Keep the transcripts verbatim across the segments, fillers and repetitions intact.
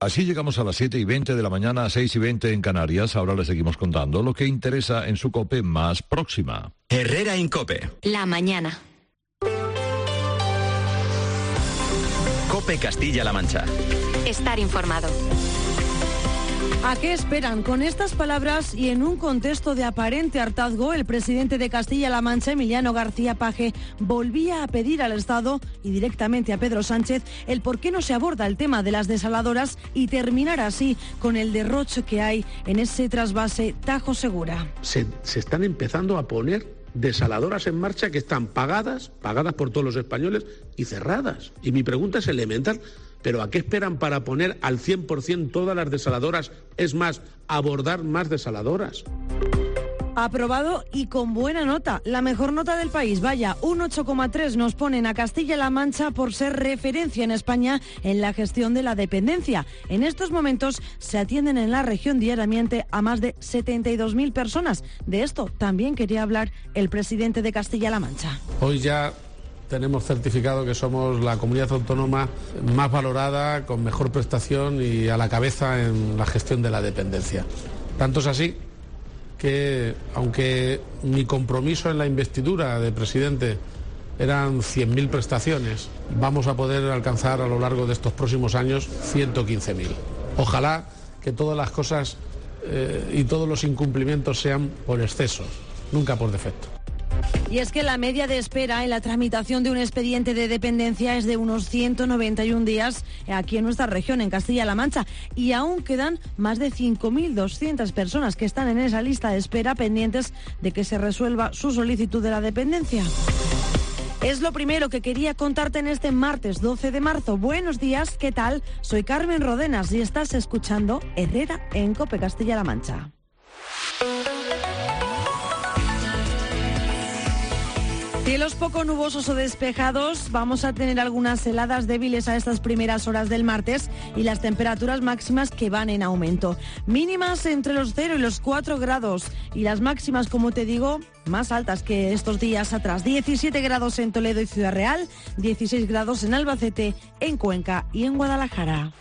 Así llegamos a las siete y veinte de la mañana, a seis y veinte en Canarias. Ahora les seguimos contando lo que interesa en su COPE más próxima. Herrera en COPE. La mañana. COPE Castilla-La Mancha. Estar informado. ¿A qué esperan? Con estas palabras y en un contexto de aparente hartazgo, el presidente de Castilla-La Mancha, Emiliano García Paje, volvía a pedir al Estado y directamente a Pedro Sánchez el por qué no se aborda el tema de las desaladoras y terminar así con el derroche que hay en ese trasvase Tajo Segura. Se, se están empezando a poner desaladoras en marcha que están pagadas, pagadas por todos los españoles y cerradas. Y mi pregunta es elemental. ¿Pero a qué esperan para poner al cien por ciento todas las desaladoras? Es más, abordar más desaladoras. Aprobado y con buena nota, la mejor nota del país. Vaya, un ocho coma tres nos ponen a Castilla-La Mancha por ser referencia en España en la gestión de la dependencia. En estos momentos se atienden en la región diariamente a más de setenta y dos mil personas. De esto también quería hablar el presidente de Castilla-La Mancha. Hoy ya tenemos certificado que somos la comunidad autónoma más valorada, con mejor prestación y a la cabeza en la gestión de la dependencia. Tanto es así que, aunque mi compromiso en la investidura de presidente eran cien mil prestaciones, vamos a poder alcanzar a lo largo de estos próximos años ciento quince mil. Ojalá que todas las cosas eh, y todos los incumplimientos sean por excesos, nunca por defecto. Y es que la media de espera en la tramitación de un expediente de dependencia es de unos ciento noventa y un días aquí en nuestra región, en Castilla-La Mancha, y aún quedan más de cinco mil doscientas personas que están en esa lista de espera pendientes de que se resuelva su solicitud de la dependencia. Es lo primero que quería contarte en este martes doce de marzo. Buenos días, ¿qué tal? Soy Carmen Rodenas y estás escuchando Herrera en COPE Castilla-La Mancha. Cielos poco nubosos o despejados, vamos a tener algunas heladas débiles a estas primeras horas del martes y las temperaturas máximas que van en aumento. Mínimas entre los cero y los cuatro grados y las máximas, como te digo, más altas que estos días atrás. diecisiete grados en Toledo y Ciudad Real, dieciséis grados en Albacete, en Cuenca y en Guadalajara.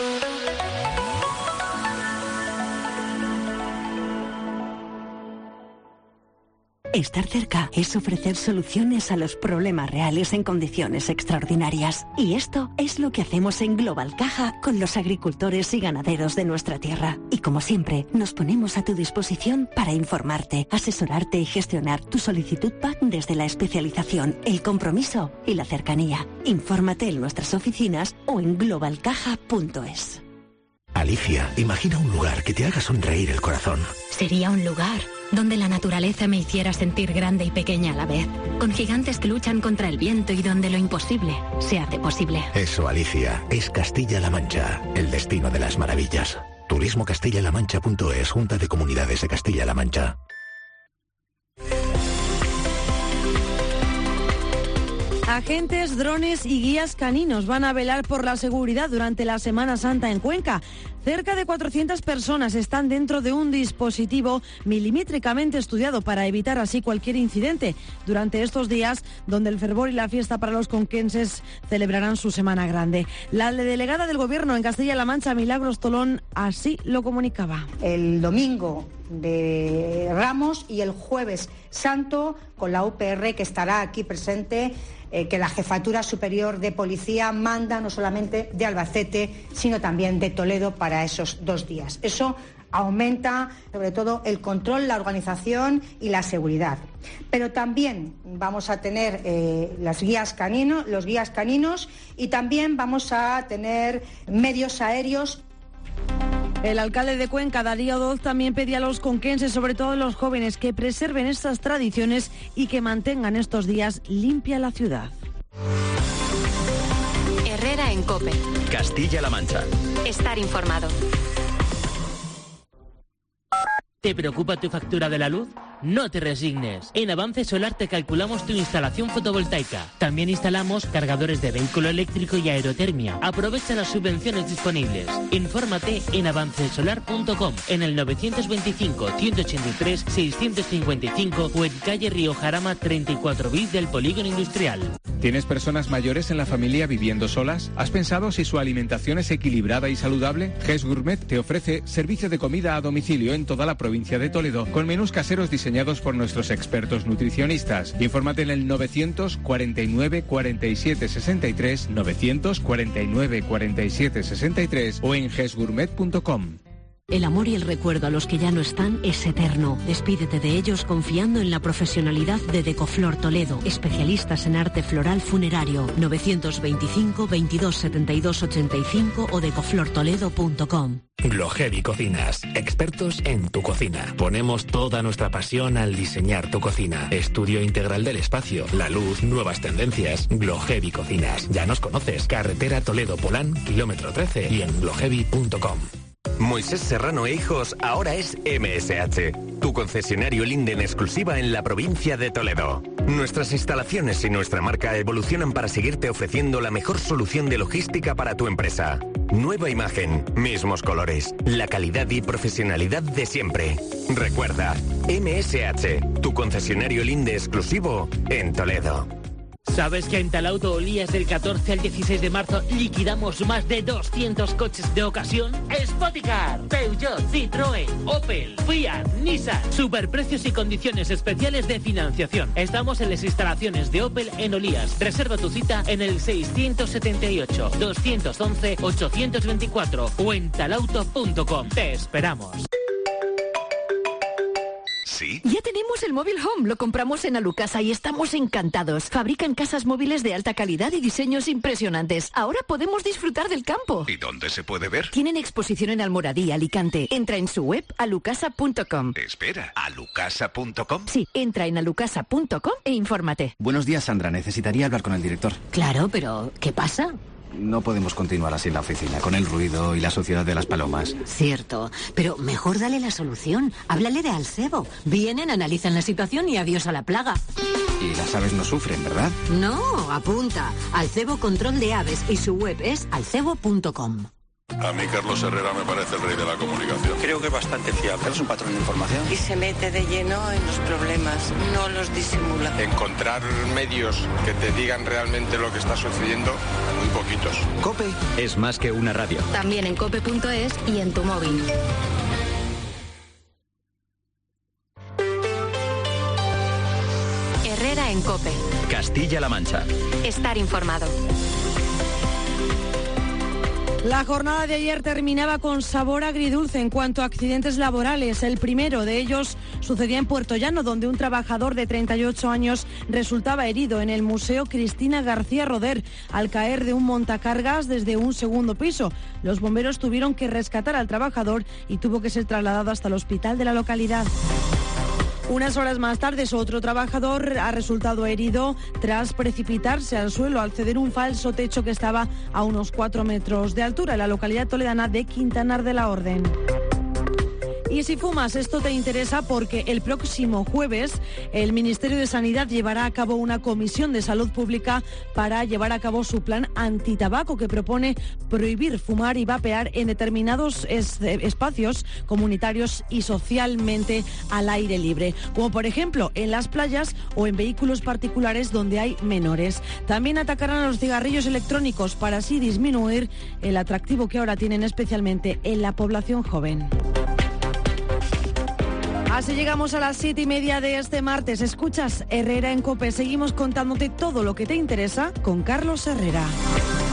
Estar cerca es ofrecer soluciones a los problemas reales en condiciones extraordinarias. Y esto es lo que hacemos en Global Caja con los agricultores y ganaderos de nuestra tierra. Y como siempre, nos ponemos a tu disposición para informarte, asesorarte y gestionar tu solicitud P A C desde la especialización, el compromiso y la cercanía. Infórmate en nuestras oficinas o en global caja punto es. Alicia, imagina un lugar que te haga sonreír el corazón. Sería un lugar donde la naturaleza me hiciera sentir grande y pequeña a la vez, con gigantes que luchan contra el viento y donde lo imposible se hace posible. Eso, Alicia, es Castilla-La Mancha, el destino de las maravillas. turismo castilla la mancha punto es, Junta de Comunidades de Castilla-La Mancha. Agentes, drones y guías caninos van a velar por la seguridad durante la Semana Santa en Cuenca. Cerca de cuatrocientas personas están dentro de un dispositivo milimétricamente estudiado para evitar así cualquier incidente durante estos días donde el fervor y la fiesta para los conquenses celebrarán su Semana Grande. La delegada del Gobierno en Castilla-La Mancha, Milagros Tolón, así lo comunicaba. El domingo de Ramos y el jueves santo con la U P R que estará aquí presente, eh, que la Jefatura Superior de Policía manda no solamente de Albacete sino también de Toledo para esos dos días. Eso aumenta sobre todo el control, la organización y la seguridad. Pero también vamos a tener eh, las guías caninos, los guías caninos y también vamos a tener medios aéreos. El alcalde de Cuenca, Darío Doz, también pedía a los conquenses, sobre todo a los jóvenes, que preserven estas tradiciones y que mantengan estos días limpia la ciudad. Herrera en COPE. Castilla-La Mancha. Estar informado. ¿Te preocupa tu factura de la luz? No te resignes. En Avance Solar te calculamos tu instalación fotovoltaica. También instalamos cargadores de vehículo eléctrico y aerotermia. Aprovecha las subvenciones disponibles. Infórmate en avance solar punto com, en el novecientos veinticinco, ciento ochenta y tres, seiscientos cincuenta y cinco o en calle Río Jarama treinta y cuatro bis del Polígono Industrial. ¿Tienes personas mayores en la familia viviendo solas? ¿Has pensado si su alimentación es equilibrada y saludable? Ges Gourmet te ofrece servicio de comida a domicilio en toda la provincia de Toledo, con menús caseros diseñados por nuestros expertos nutricionistas. Infórmate en el novecientos cuarenta y nueve cuarenta y siete sesenta y tres, novecientos cuarenta y nueve cuarenta y siete sesenta y tres o en ges gourmet punto com. El amor y el recuerdo a los que ya no están es eterno. Despídete de ellos confiando en la profesionalidad de Decoflor Toledo, especialistas en arte floral funerario. novecientos veinticinco veintidós setenta y dos ochenta y cinco o decoflor toledo punto com. Gloheavy Cocinas, expertos en tu cocina. Ponemos toda nuestra pasión al diseñar tu cocina. Estudio integral del espacio, la luz, nuevas tendencias. Gloheavy Cocinas. Ya nos conoces. Carretera Toledo-Polán, kilómetro trece y en gloheavy punto com. Moisés Serrano e Hijos ahora es M S H, tu concesionario Linde en exclusiva en la provincia de Toledo. Nuestras instalaciones y nuestra marca evolucionan para seguirte ofreciendo la mejor solución de logística para tu empresa. Nueva imagen, mismos colores, la calidad y profesionalidad de siempre. Recuerda, M S H, tu concesionario Linde exclusivo en Toledo. ¿Sabes que en Talauto Olías del catorce al dieciséis de marzo liquidamos más de doscientos coches de ocasión? Spoticar, Peugeot, Citroën, Opel, Fiat, Nissan. Superprecios y condiciones especiales de financiación. Estamos en las instalaciones de Opel en Olías. Reserva tu cita en el seiscientos setenta y ocho, doscientos once, ochocientos veinticuatro o en talauto punto com. Te esperamos. ¿Sí? Ya tenemos el móvil Home, lo compramos en Alucasa y estamos encantados. Fabrican casas móviles de alta calidad y diseños impresionantes. Ahora podemos disfrutar del campo. ¿Y dónde se puede ver? Tienen exposición en Almoradí, Alicante. Entra en su web alucasa punto com. Espera, ¿alucasa punto com? Sí, entra en alucasa punto com e infórmate. Buenos días, Sandra. Necesitaría hablar con el director. Claro, pero ¿qué pasa? No podemos continuar así en la oficina, con el ruido y la suciedad de las palomas. Cierto, pero mejor dale la solución. Háblale de Alcebo. Vienen, analizan la situación y adiós a la plaga. Y las aves no sufren, ¿verdad? No, apunta. Alcebo Control de Aves y su web es alcebo punto com. A mí Carlos Herrera me parece el rey de la comunicación. Creo que es bastante fiable. Es un patrón de información. Y se mete de lleno en los problemas, no los disimula. Encontrar medios que te digan realmente lo que está sucediendo, muy poquitos. COPE es más que una radio. También en cope punto es y en tu móvil. Herrera en COPE. Castilla-La Mancha. Estar informado. La jornada de ayer terminaba con sabor agridulce en cuanto a accidentes laborales. El primero de ellos sucedía en Puerto Llano, donde un trabajador de treinta y ocho años resultaba herido en el Museo Cristina García Roder al caer de un montacargas desde un segundo piso. Los bomberos tuvieron que rescatar al trabajador y tuvo que ser trasladado hasta el hospital de la localidad. Unas horas más tarde, otro trabajador ha resultado herido tras precipitarse al suelo al ceder un falso techo que estaba a unos cuatro metros de altura en la localidad toledana de Quintanar de la Orden. Y si fumas, esto te interesa porque el próximo jueves el Ministerio de Sanidad llevará a cabo una comisión de salud pública para llevar a cabo su plan antitabaco que propone prohibir fumar y vapear en determinados es, espacios comunitarios y socialmente al aire libre, como por ejemplo en las playas o en vehículos particulares donde hay menores. También atacarán a los cigarrillos electrónicos para así disminuir el atractivo que ahora tienen especialmente en la población joven. Así llegamos a las siete y media de este martes. Escuchas Herrera en COPE. Seguimos contándote todo lo que te interesa con Carlos Herrera.